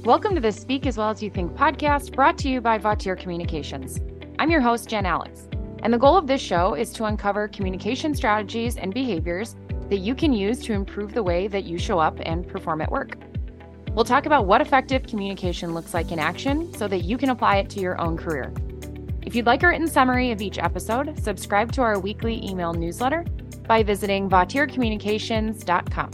Welcome to the Speak as Well as You Think podcast, brought to you by Vautier Communications. I'm your host, Jen Alex, and the goal of this show is to uncover communication strategies and behaviors that you can use to improve the way that you show up and perform at work. We'll talk about what effective communication looks like in action so that you can apply it to your own career. If you'd like a written summary of each episode, subscribe to our weekly email newsletter by visiting vautiercommunications.com.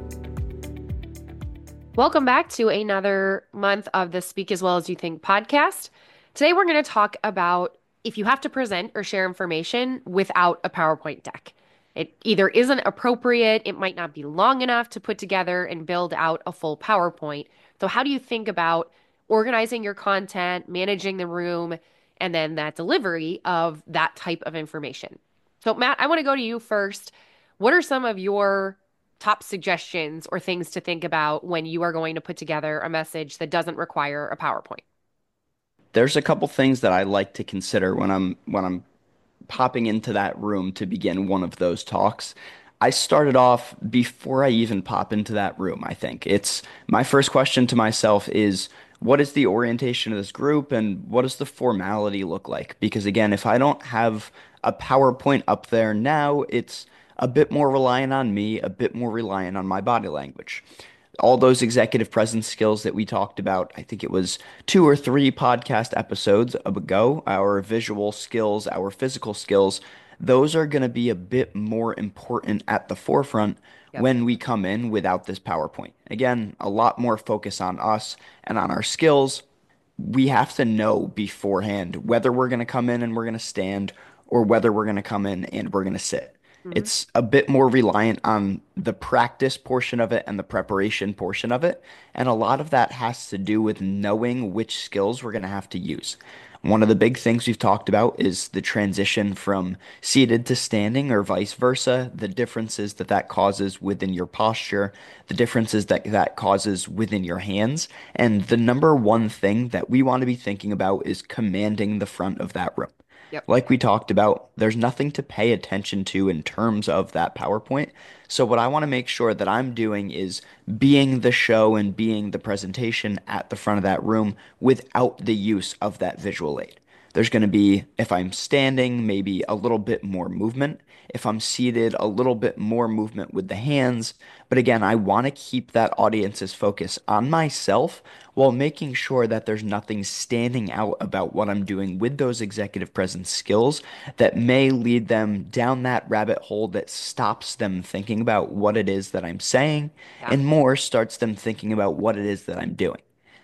Welcome back to another month of the Speak as Well as You Think podcast. Today we're going to talk about if you have to present or share information without a PowerPoint deck. It either isn't appropriate, it might not be long enough to put together and build out a full PowerPoint. So how do you think about organizing your content, managing the room, and then that delivery of that type of information? So Matt, I want to go to you first. What are some of your top suggestions or things to think about when you are going to put together a message that doesn't require a PowerPoint? There's a couple things that I like to consider when I'm popping into that room to begin one of those talks. I started off before I even pop into that room, I think. It's my first question to myself is what is the orientation of this group and what does the formality look like? Because again, if I don't have a PowerPoint up there now, it's a bit more reliant on me, a bit more reliant on my body language. All those executive presence skills that we talked about, I think it was two or three podcast episodes ago, our visual skills, our physical skills, those are going to be a bit more important at the forefront Yep. when we come in without this PowerPoint. Again, a lot more focus on us and on our skills. We have to know beforehand whether we're going to come in and we're going to stand or whether we're going to come in and we're going to sit. Mhm. It's a bit more reliant on the practice portion of it and the preparation portion of it. And a lot of that has to do with knowing which skills we're going to have to use. One of the big things we've talked about is the transition from seated to standing or vice versa, the differences that that causes within your posture, the differences that that causes within your hands. And the number one thing that we want to be thinking about is commanding the front of that room. Yep. Like we talked about, there's nothing to pay attention to in terms of that PowerPoint. So, what I want to make sure that I'm doing is being the show and being the presentation at the front of that room without the use of that visual aid. There's going to be, if I'm standing, maybe a little bit more movement. If I'm seated, a little bit more movement with the hands. But again, I want to keep that audience's focus on myself while making sure that there's nothing standing out about what I'm doing with those executive presence skills that may lead them down that rabbit hole that stops them thinking about what it is that I'm saying Yeah. and more starts them thinking about what it is that I'm doing.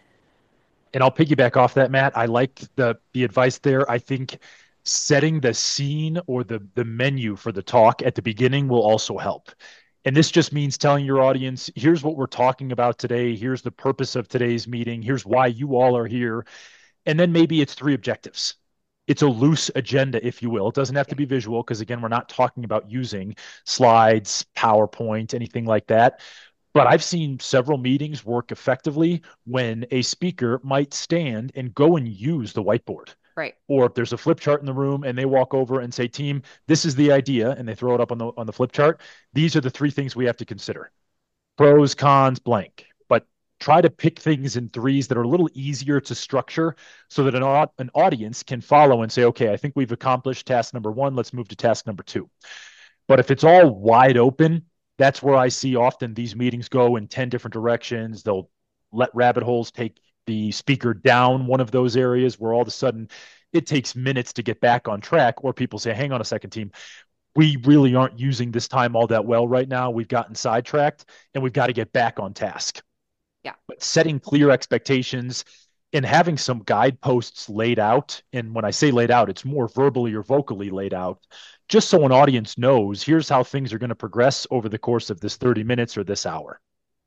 And I'll piggyback off that, Matt. I like the advice there. I think setting the scene or the menu for the talk at the beginning will also help. And this just means telling your audience, here's what we're talking about today. Here's the purpose of today's meeting. Here's why you all are here. And then maybe it's three objectives. It's a loose agenda, if you will. It doesn't have to Yeah. be visual because, again, we're not talking about using slides, PowerPoint, anything like that. But I've seen several meetings work effectively when a speaker might stand and go and use the whiteboard. Right. Or if there's a flip chart in the room and they walk over and say, team, this is the idea, and they throw it up on the flip chart. These are the three things we have to consider. Pros, cons, blank. But try to pick things in threes that are a little easier to structure so that an audience can follow and say, okay, I think we've accomplished task number one. Let's move to task number two. But if it's all wide open, that's where I see often these meetings go in 10 different directions. They'll let rabbit holes take the speaker down one of those areas where all of a sudden it takes minutes to get back on track, or people say, hang on a second, team. We really aren't using this time all that well right now. We've gotten sidetracked and we've got to get back on task. Yeah. But setting clear expectations and having some guideposts laid out. And when I say laid out, it's more verbally or vocally laid out, just so an audience knows here's how things are going to progress over the course of this 30 minutes or this hour.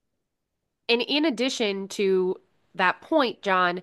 And in addition to that point, John,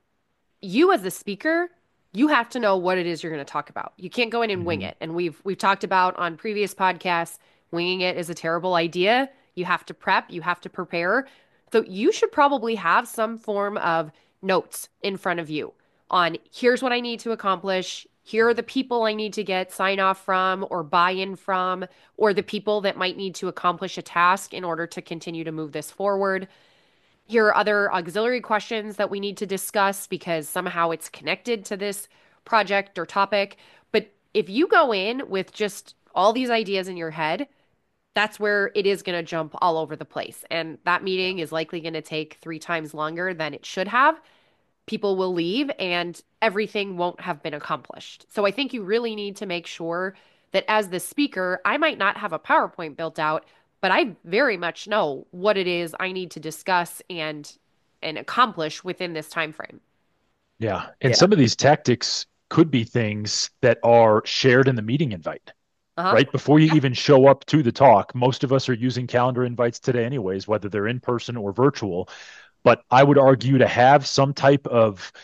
you as the speaker, you have to know what it is you're going to talk about. You can't go in and wing Mm-hmm. it. And we've talked about on previous podcasts, winging it is a terrible idea. You have to prep, you have to prepare. So you should probably have some form of notes in front of you on here's what I need to accomplish. Here are the people I need to get sign off from or buy-in from, or the people that might need to accomplish a task in order to continue to move this forward. Here are other auxiliary questions that we need to discuss because somehow it's connected to this project or topic. But if you go in with just all these ideas in your head, that's where it is going to jump all over the place. And that meeting is likely going to take 3 times longer than it should have. People will leave and everything won't have been accomplished. So I think you really need to make sure that as the speaker, I might not have a PowerPoint built out, but I very much know what it is I need to discuss and accomplish within this time frame. Yeah. And Yeah. some of these tactics could be things that are shared in the meeting invite, Uh-huh. right? Before you Yeah. even show up to the talk, most of us are using calendar invites today, anyways, whether they're in person or virtual. But I would argue to have some type of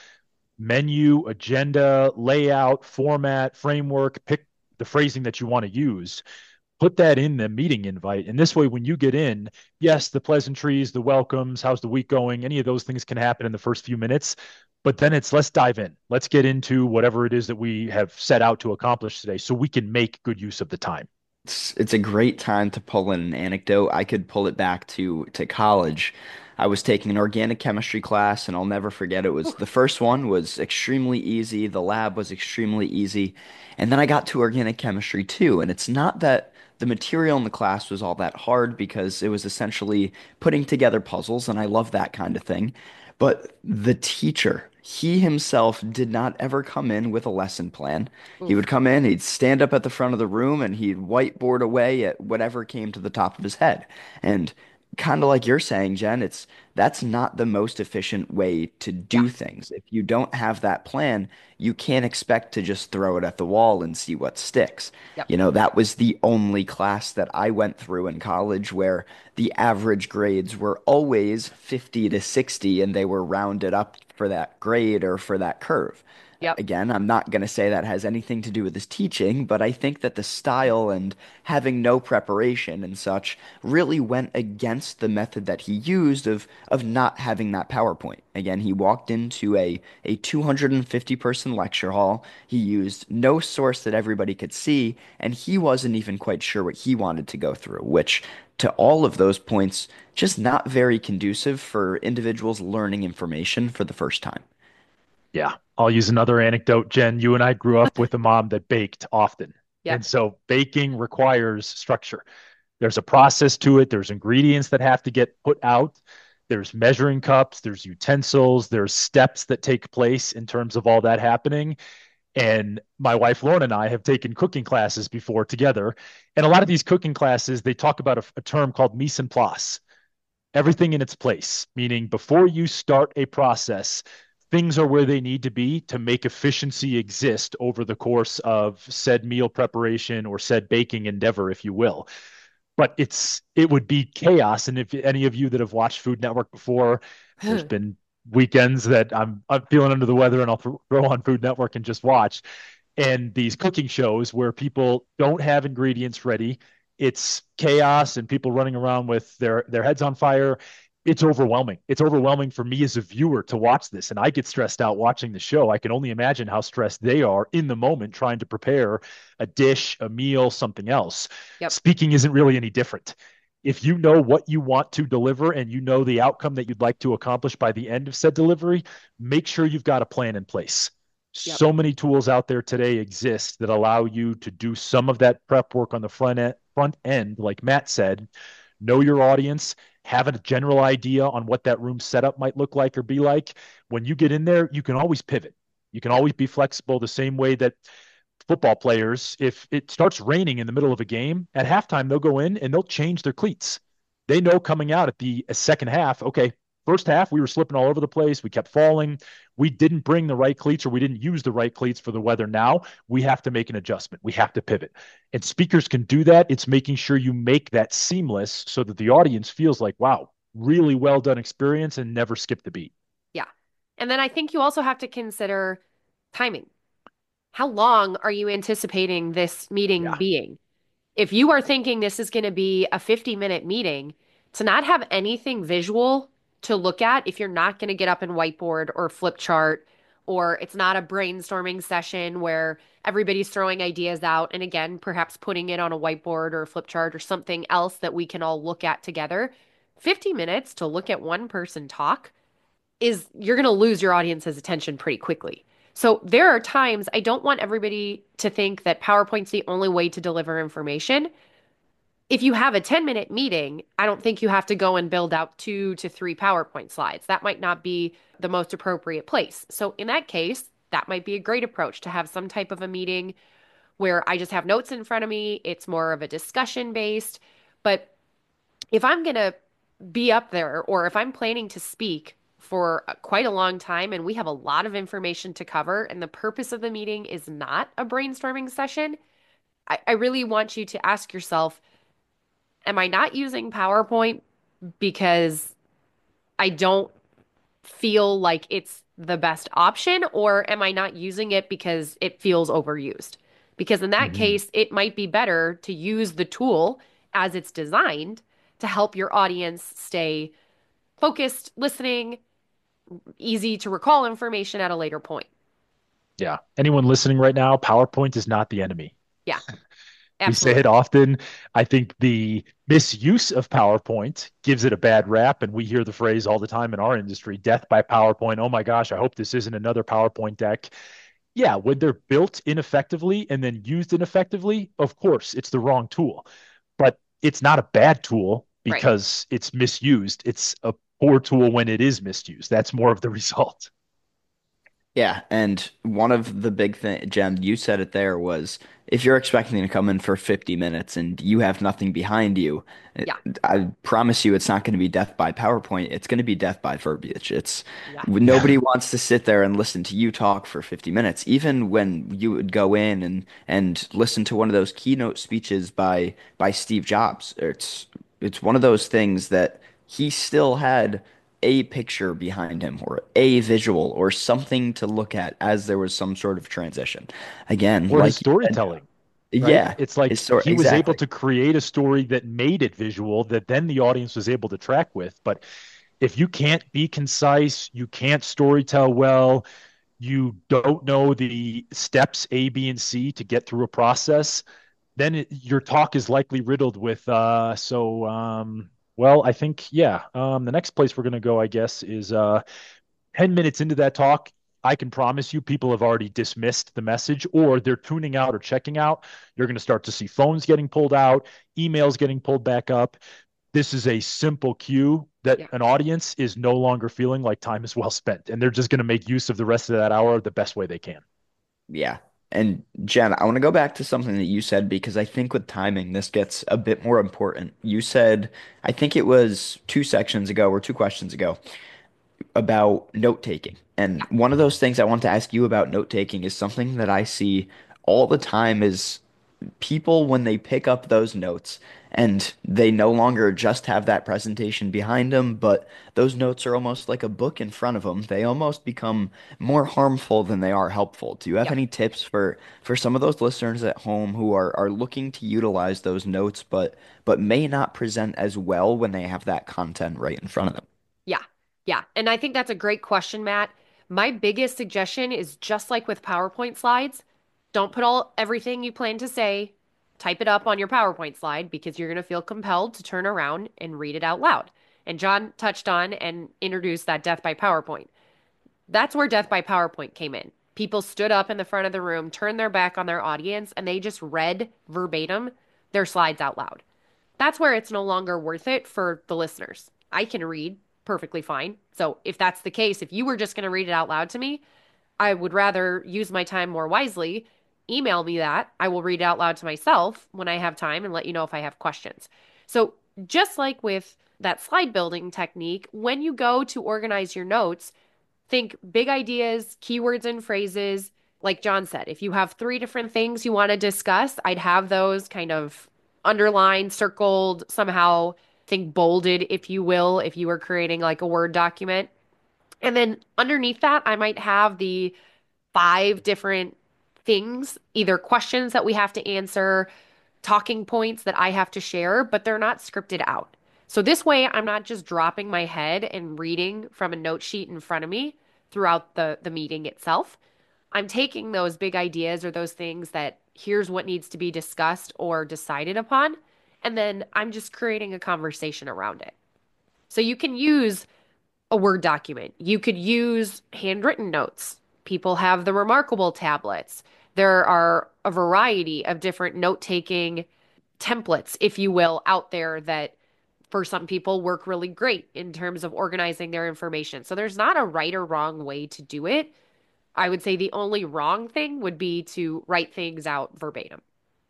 menu, agenda, layout, format, framework, pick the phrasing that you want to use, put that in the meeting invite. And this way, when you get in, yes, the pleasantries, the welcomes, how's the week going, any of those things can happen in the first few minutes. But then it's let's dive in. Let's get into whatever it is that we have set out to accomplish today so we can make good use of the time. It's a great time to pull in an anecdote. I could pull it back to college. I was taking an organic chemistry class, and I'll never forget it was the first one was extremely easy. The lab was extremely easy. And then I got to organic chemistry too, and it's not that the material in the class was all that hard because it was essentially putting together puzzles, and I love that kind of thing. But the teacher, he himself did not ever come in with a lesson plan. He would Oof. come in, he'd stand up at the front of the room, and he'd whiteboard away at whatever came to the top of his head. And kind of like you're saying, Jen, that's not the most efficient way to Yeah. do things. If you don't have that plan, you can't expect to just throw it at the wall and see what sticks. Yep. You know, that was the only class that I went through in college where the average grades were always 50 to 60 and they were rounded up for that grade or for that curve. Yep. Again, I'm not going to say that has anything to do with his teaching, but I think that the style and having no preparation and such really went against the method that he used of not having that PowerPoint. Again, he walked into a 250 person lecture hall. He used no source that everybody could see, and he wasn't even quite sure what he wanted to go through, which to all of those points, just not very conducive for individuals learning information for the first time. Yeah. I'll use another anecdote. Jen, you and I grew up with a mom that baked often. And Yep. so baking requires structure. There's a process to it. There's ingredients that have to get put out. There's measuring cups, there's utensils, there's steps that take place in terms of all that happening. And my wife Lauren and I have taken cooking classes before together. And a lot of these cooking classes, they talk about a term called mise en place, everything in its place, meaning before you start a process, things are where they need to be to make efficiency exist over the course of said meal preparation or said baking endeavor, if you will. But it would be chaos. And if any of you that have watched Food Network before, there's been weekends that I'm feeling under the weather and I'll throw on Food Network and just watch. And these cooking shows where people don't have ingredients ready, it's chaos and people running around with their heads on fire. It's overwhelming. It's overwhelming for me as a viewer to watch this, and I get stressed out watching the show. I can only imagine how stressed they are in the moment trying to prepare a dish, a meal, something else. Yep. Speaking isn't really any different. If you know what you want to deliver and you know the outcome that you'd like to accomplish by the end of said delivery, make sure you've got a plan in place. Yep. So many tools out there today exist that allow you to do some of that prep work on the front end, like Matt said. Know your audience, have a general idea on what that room setup might look like or be like. When you get in there, you can always pivot. You can Yep. always be flexible the same way that football players, if it starts raining in the middle of a game, at halftime, they'll go in and they'll change their cleats. They know coming out at the second half, okay, first half, we were slipping all over the place. We kept falling. We didn't bring the right cleats or we didn't use the right cleats for the weather. Now we have to make an adjustment. We have to pivot. And speakers can do that. It's making sure you make that seamless so that the audience feels like, wow, really well done experience and never skip the beat. Yeah. And then I think you also have to consider timing. How long are you anticipating this meeting Yeah. being? If you are thinking this is going to be a 50-minute meeting, to not have anything visual to look at, if you're not going to get up and whiteboard or flip chart, or it's not a brainstorming session where everybody's throwing ideas out, and again, perhaps putting it on a whiteboard or a flip chart or something else that we can all look at together, 50 minutes to look at one person talk is you're going to lose your audience's attention pretty quickly. So there are times I don't want everybody to think that PowerPoint's the only way to deliver information. If you have a 10-minute meeting, I don't think you have to go and build out 2 to 3 PowerPoint slides. That might not be the most appropriate place. So in that case, that might be a great approach to have some type of a meeting where I just have notes in front of me. It's more of a discussion based. But if I'm going to be up there or if I'm planning to speak for quite a long time and we have a lot of information to cover and the purpose of the meeting is not a brainstorming session, I really want you to ask yourself, am I not using PowerPoint because I don't feel like it's the best option, or am I not using it because it feels overused? Because in that Hmm. case, it might be better to use the tool as it's designed to help your audience stay focused, listening, easy to recall information at a later point. Yeah. Anyone listening right now, PowerPoint is not the enemy. Yeah, We say it absolutely. often. I think the misuse of PowerPoint gives it a bad rap, and we hear the phrase all the time in our industry, death by PowerPoint. Oh my gosh, I hope this isn't another PowerPoint deck. Yeah, when they're built ineffectively and then used ineffectively, of course, it's the wrong tool. But it's not a bad tool Right. because it's misused. It's a poor tool when it is misused. That's more of the result. Yeah, and one of the big thing, Jen, you said it there was if you're expecting to come in for 50 minutes and you have nothing behind you, Yeah. I promise you it's not going to be death by PowerPoint. It's going to be death by verbiage. It's Yeah. Yeah. nobody wants to sit there and listen to you talk for 50 minutes. Even when you would go in and listen to one of those keynote speeches by Steve Jobs, it's one of those things that he still had a picture behind him or a visual or something to look at as there was some sort of transition. Again, Or his like you said, storytelling, right? yeah, It's his like story he was able exactly. to create a story that made it visual that then the audience was able to track with. But if you can't be concise, you can't storytell well, you don't know the steps A, B, and C to get through a process, then your talk is likely riddled with well, I think yeah. The next place we're going to go, I guess, is 10 minutes into that talk, I can promise you people have already dismissed the message or they're tuning out or checking out. You're going to start to see phones getting pulled out, emails getting pulled back up. This is a simple cue that Yeah. an audience is no longer feeling like time is well spent. And they're just going to make use of the rest of that hour the best way they can. Yeah. And Jen, I want to go back to something that you said because I think with timing, this gets a bit more important. You said, I think it was 2 sections ago or 2 questions ago, about note taking. And Yeah. one of those things I want to ask you about note taking is something that I see all the time is people when they pick up those notes and they no longer just have that presentation behind them, but those notes are almost like a book in front of them. They almost become more harmful than they are helpful. Do you have Yeah. any tips for some of those listeners at home who are looking to utilize those notes but may not present as well when they have that content right in front of them? Yeah. Yeah. And I think that's a great question, Matt. My biggest suggestion is just like with PowerPoint slides, don't put all everything you plan to say, type it up on your PowerPoint slide because you're going to feel compelled to turn around and read it out loud. And John touched on and introduced that death by PowerPoint. That's where death by PowerPoint came in. People stood up in the front of the room, turned their back on their audience, and they just read verbatim their slides out loud. That's where it's no longer worth it for the listeners. I can read perfectly fine. So if that's the case, if you were just going to read it out loud to me, I would rather use my time more wisely. Email me that. I will read it out loud to myself when I have time and let you know if I have questions. So just like with that slide building technique, when you go to organize your notes, think big ideas, keywords and phrases. Like John said, if you have 3 different things you want to discuss, I'd have those kind of underlined, circled, somehow think bolded, if you will, if you were creating like a Word document. And then underneath that, I might have the 5 different things, either questions that we have to answer, talking points that I have to share, but they're not scripted out. So this way, I'm not just dropping my head and reading from a note sheet in front of me throughout the meeting itself. I'm taking those big ideas or those things that here's what needs to be discussed or decided upon, and then I'm just creating a conversation around it. So you can use a Word document. You could use handwritten notes. People have the Remarkable tablets. There are a variety of different note-taking templates, if you will, out there that for some people work really great in terms of organizing their information. So there's not a right or wrong way to do it. I would say the only wrong thing would be to write things out verbatim.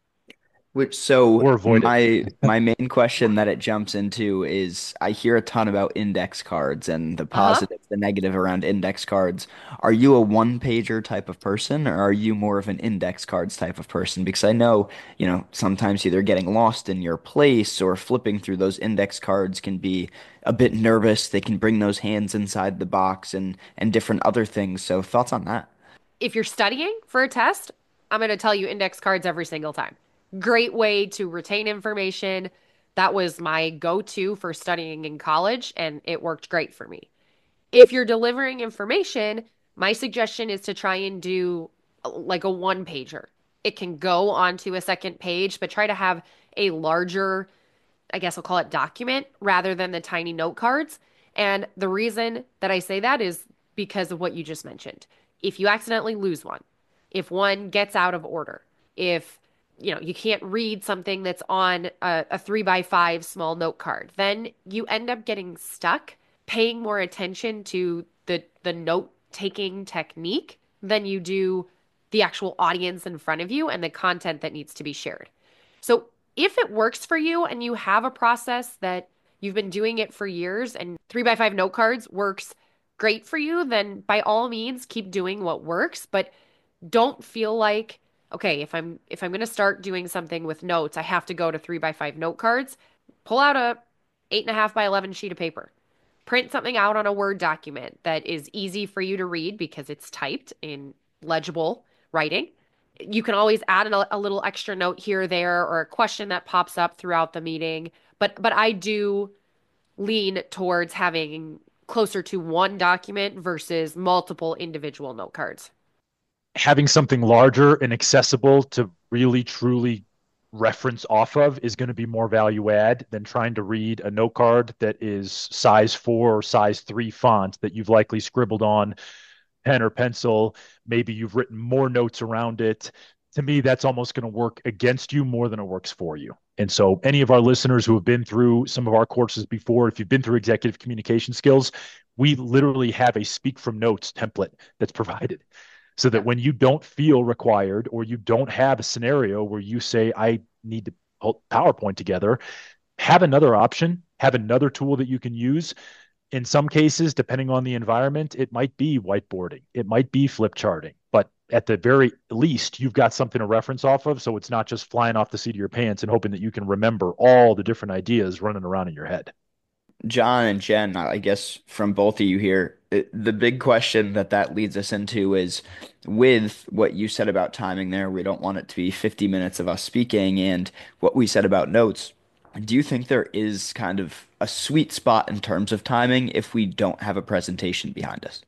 Which so or avoid it. my main question that it jumps into is I hear a ton about index cards and the Uh-huh. positive, the negative around index cards. Are you a one pager type of person or are you more of an index cards type of person? Because I know, sometimes either getting lost in your place or flipping through those index cards can be a bit nervous. They can bring those hands inside the box and different other things. So thoughts on that? If you're studying for a test, I'm going to tell you index cards every single time. Great way to retain information. That was my go-to for studying in college, and it worked great for me. If you're delivering information, my suggestion is to try and do like a one pager. It can go onto a second page, but try to have a larger, I guess I'll call it document rather than the tiny note cards. And the reason that I say that is because of what you just mentioned. If you accidentally lose one, if one gets out of order, if you can't read something that's on a 3x5 small note card, then you end up getting stuck paying more attention to the note taking technique than you do the actual audience in front of you and the content that needs to be shared. So if it works for you and you have a process that you've been doing it for years and 3x5 note cards works great for you, then by all means keep doing what works, but don't feel like, okay, if I'm going to start doing something with notes, I have to go to 3x5 note cards. Pull out a 8.5 by 11 sheet of paper. Print something out on a Word document that is easy for you to read because it's typed in legible writing. You can always add a little extra note here or there or a question that pops up throughout the meeting. But I do lean towards having closer to one document versus multiple individual note cards. Having something larger and accessible to really truly reference off of is going to be more value add than trying to read a note card that is size 4 or size 3 font that you've likely scribbled on pen or pencil. Maybe you've written more notes around it. To me, that's almost going to work against you more than it works for you. And so, any of our listeners who have been through some of our courses before, if you've been through executive communication skills, we literally have a speak from notes template that's provided so that Yep. when you don't feel required or you don't have a scenario where you say, I need to put PowerPoint together, have another option, have another tool that you can use. In some cases, depending on the environment, it might be whiteboarding, it might be flip charting, but at the very least, you've got something to reference off of. So it's not just flying off the seat of your pants and hoping that you can remember all the different ideas running around in your head. John and Jen, I guess from both of you here, the big question that leads us into is with what you said about timing there, we don't want it to be 50 minutes of us speaking, and what we said about notes. Do you think there is kind of a sweet spot in terms of timing if we don't have a presentation behind us?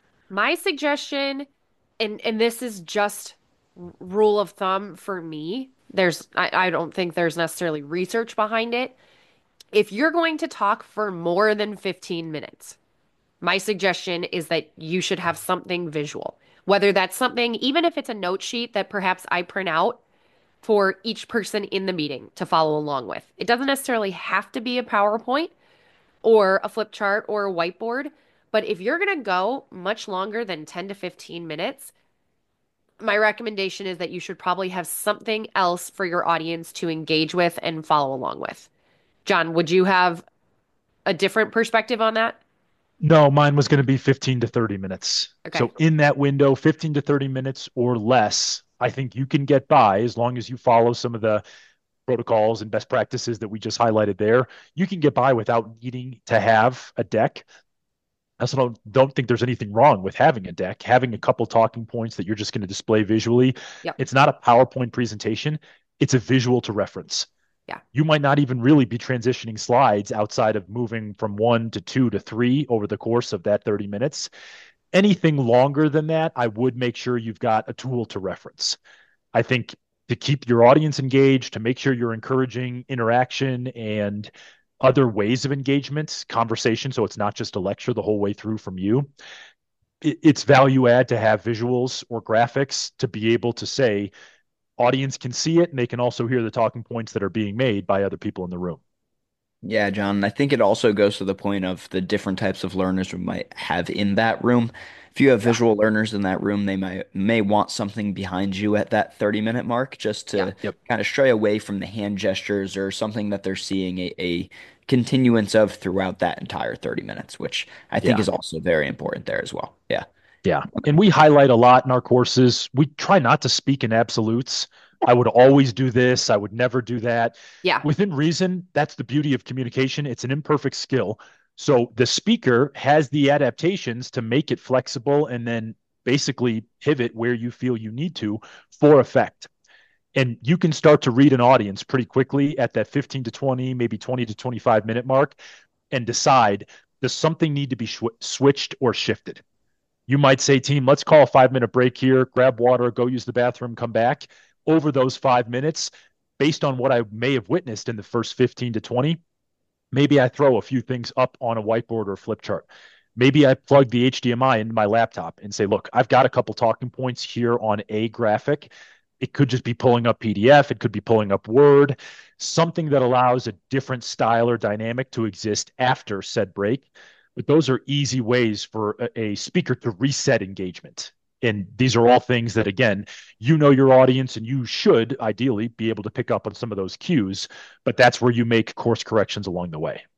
My suggestion, and this is just rule of thumb for me. I don't think there's necessarily research behind it. If you're going to talk for more than 15 minutes, my suggestion is that you should have something visual. Whether that's something, even if it's a note sheet that perhaps I print out for each person in the meeting to follow along with. It doesn't necessarily have to be a PowerPoint or a flip chart or a whiteboard, but if you're going to go much longer than 10 to 15 minutes, my recommendation is that you should probably have something else for your audience to engage with and follow along with. John, would you have a different perspective on that? No, mine was going to be 15 to 30 minutes. Okay. So in that window, 15 to 30 minutes or less, I think you can get by as long as you follow some of the protocols and best practices that we just highlighted there. You can get by without needing to have a deck. I also don't think there's anything wrong with having a deck, having a couple talking points that you're just going to display visually. Yep. It's not a PowerPoint presentation, it's a visual to reference. Yeah. You might not even really be transitioning slides outside of moving from 1 to 2 to 3 over the course of that 30 minutes. Anything longer than that, I would make sure you've got a tool to reference. I think to keep your audience engaged, to make sure you're encouraging interaction and other ways of engagement, conversation, so it's not just a lecture the whole way through from you. It's value add to have visuals or graphics to be able to say, audience can see it and they can also hear the talking points that are being made by other people in the room. Yeah, John, I think it also goes to the point of the different types of learners we might have in that room. If you have Yeah. visual learners in that room, they may want something behind you at that 30-minute mark just Yeah. to Yep. kind of stray away from the hand gestures or something that they're seeing a continuance of throughout that entire 30 minutes, which I think Yeah. is also very important there as well. Yeah. Yeah. And we highlight a lot in our courses. We try not to speak in absolutes. I would always do this. I would never do that. Yeah. Within reason, that's the beauty of communication. It's an imperfect skill. So the speaker has the adaptations to make it flexible and then basically pivot where you feel you need to for effect. And you can start to read an audience pretty quickly at that 15 to 20, maybe 20 to 25-minute mark and decide, does something need to be switched or shifted? You might say, team, let's call a 5-minute break here, grab water, go use the bathroom, come back. Over those 5 minutes, based on what I may have witnessed in the first 15 to 20, maybe I throw a few things up on a whiteboard or a flip chart. Maybe I plug the HDMI into my laptop and say, look, I've got a couple talking points here on a graphic. It could just be pulling up PDF, it could be pulling up Word, something that allows a different style or dynamic to exist after said break. But those are easy ways for a speaker to reset engagement. And these are all things that, again, you know your audience and you should ideally be able to pick up on some of those cues, but that's where you make course corrections along the way.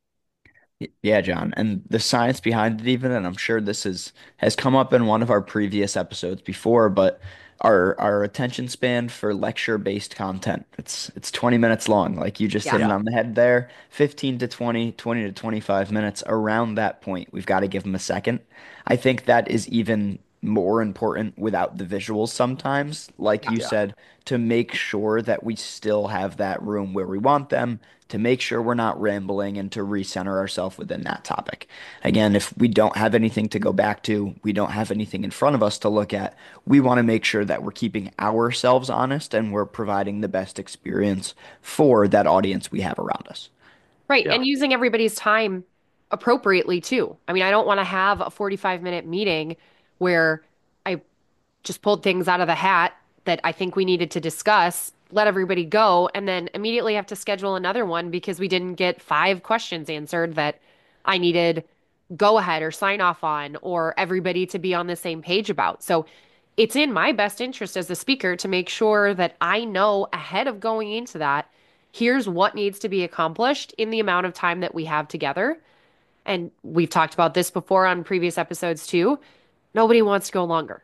Yeah, John, and the science behind it even, and I'm sure this has come up in one of our previous episodes before, but our attention span for lecture-based content, it's 20 minutes long. Like you just hit Yeah. it Yeah. on the head there. 15 to 20, 20 to 25 minutes. Around that point, we've got to give them a second. I think that is even more important without the visuals sometimes, like Yeah. you Yeah. said, to make sure that we still have that room where we want them, to make sure we're not rambling and to recenter ourselves within that topic. Again, if we don't have anything to go back to, we don't have anything in front of us to look at, we want to make sure that we're keeping ourselves honest and we're providing the best experience for that audience we have around us. Right. Yeah. And using everybody's time appropriately too. I mean, I don't want to have a 45-minute meeting where I just pulled things out of the hat that I think we needed to discuss, let everybody go, and then immediately have to schedule another one because we didn't get 5 questions answered that I needed go ahead or sign off on or everybody to be on the same page about. So it's in my best interest as the speaker to make sure that I know ahead of going into that, here's what needs to be accomplished in the amount of time that we have together. And we've talked about this before on previous episodes too. Nobody wants to go longer.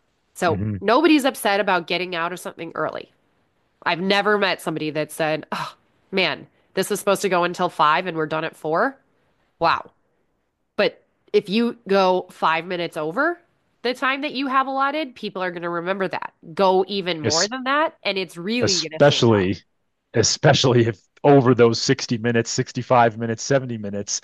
So Mhm. nobody's upset about getting out of something early. I've never met somebody that said, oh, man, this was supposed to go until 5 and we're done at 4. Wow. But if you go 5 minutes over the time that you have allotted, people are going to remember that. Go even more Es- than that, and it's really going to stand out. especially, especially if over those 60 minutes, 65 minutes, 70 minutes,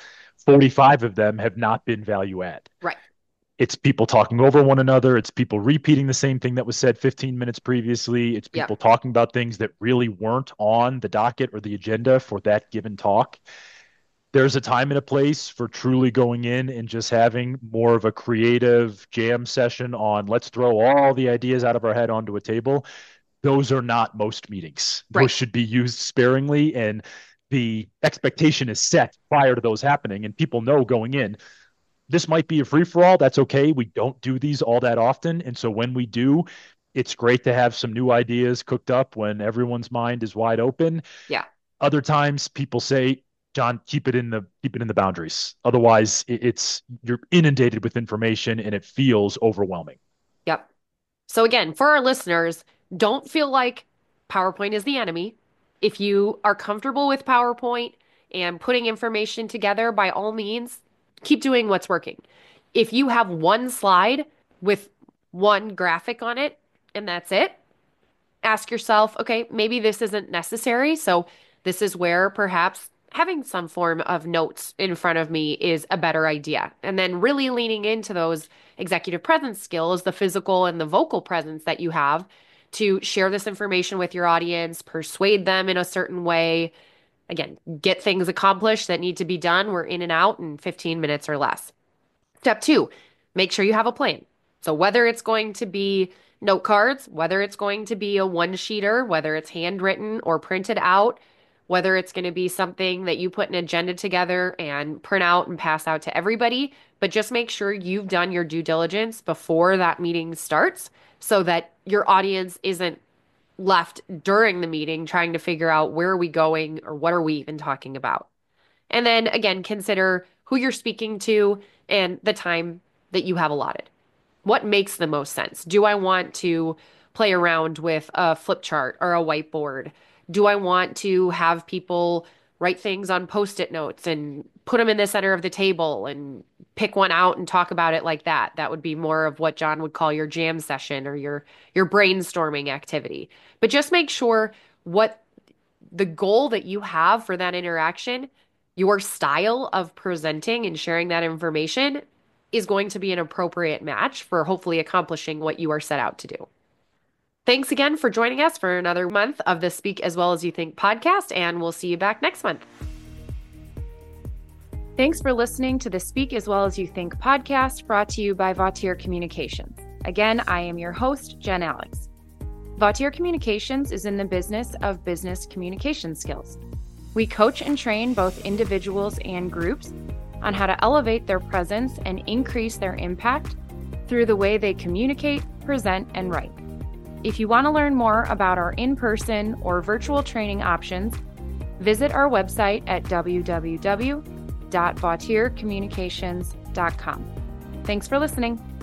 45 of them have not been value add. Right. It's people talking over one another. It's people repeating the same thing that was said 15 minutes previously. It's Yep. people talking about things that really weren't on the docket or the agenda for that given talk. There's a time and a place for truly going in and just having more of a creative jam session on let's throw all the ideas out of our head onto a table. Those are not most meetings. Those Right. should be used sparingly, and the expectation is set prior to those happening, and people know going in this might be a free for all. That's okay. We don't do these all that often. And so when we do, it's great to have some new ideas cooked up when everyone's mind is wide open. Yeah. Other times people say, John, keep it in the boundaries. Otherwise, it's you're inundated with information and it feels overwhelming. Yep. So again, for our listeners, don't feel like PowerPoint is the enemy. If you are comfortable with PowerPoint and putting information together, by all means, keep doing what's working. If you have one slide with one graphic on it and that's it, ask yourself, okay, maybe this isn't necessary. So this is where perhaps having some form of notes in front of me is a better idea. And then really leaning into those executive presence skills, the physical and the vocal presence that you have to share this information with your audience, persuade them in a certain way, Again, get things accomplished that need to be done. We're in and out in 15 minutes or less. Step 2, make sure you have a plan. So whether it's going to be note cards, whether it's going to be a one-sheeter, whether it's handwritten or printed out, whether it's going to be something that you put an agenda together and print out and pass out to everybody, but just make sure you've done your due diligence before that meeting starts so that your audience isn't left during the meeting trying to figure out where are we going or what are we even talking about. And then again, consider who you're speaking to and the time that you have allotted. What makes the most sense? Do I want to play around with a flip chart or a whiteboard? Do I want to have people write things on Post-it notes and put them in the center of the table and pick one out and talk about it like that? That would be more of what John would call your jam session or your brainstorming activity. But just make sure what the goal that you have for that interaction, your style of presenting and sharing that information is going to be an appropriate match for hopefully accomplishing what you are set out to do. Thanks again for joining us for another month of the Speak As Well As You Think podcast, and we'll see you back next month. Thanks for listening to the Speak As Well As You Think podcast brought to you by Vautier Communications. Again, I am your host, Jen Alex. Vautier Communications is in the business of business communication skills. We coach and train both individuals and groups on how to elevate their presence and increase their impact through the way they communicate, present, and write. If you want to learn more about our in-person or virtual training options, visit our website at www.vautiercommunications.com. Thanks for listening.